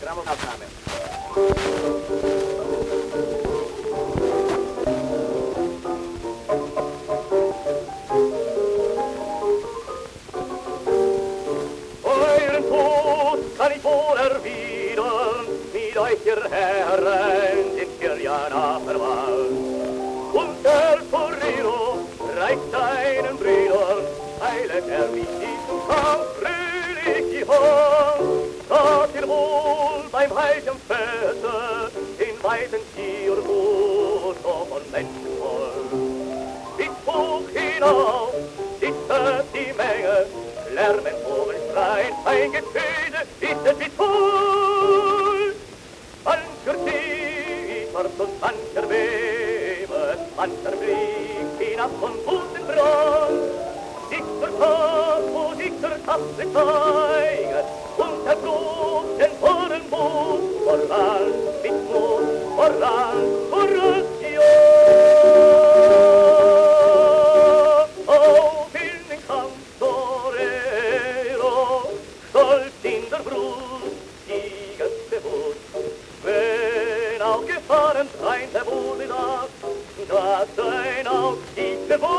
Grammonaufnahme. Euren Tod kann ich wohl erwidern, mit euch ihr Herren den Kirjana verwandt. Und der Torero reicht seinen Brüdern, heilet er mich diesen Kampf fröhlich die Hand. Dass ihr wohl beim heiligen Feste den weiten Tiermut von Menschen wollt. Bis hoch hinauf sitzt die Menge, lärmen Vogelschreien, ein Getöse ist es wie voll. Mancher zittert und mancher bebt, mancher blickt hinab von guten Brand. Dichter Tag, wo dichter Tasse zeigt, und der Blut den vollen Mut, voran mit Mut, voran, voran, ja. Auf in den Kampf, Torero, stolz in der Brust, siegesbewusst. Wenn auch Gefahren scheint, der wurde das sein Aufstieg bewusst.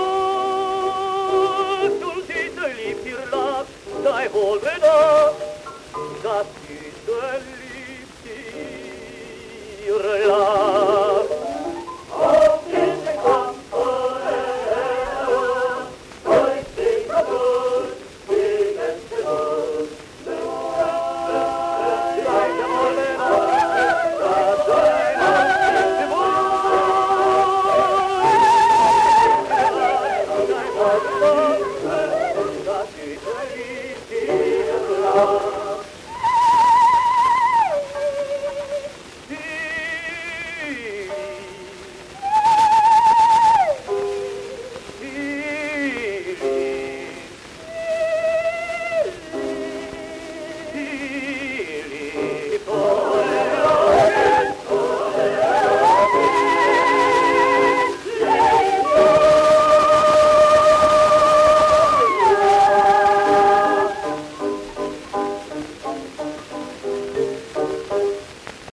Und diese liebt ihr Lach, sei wohl bedacht, dass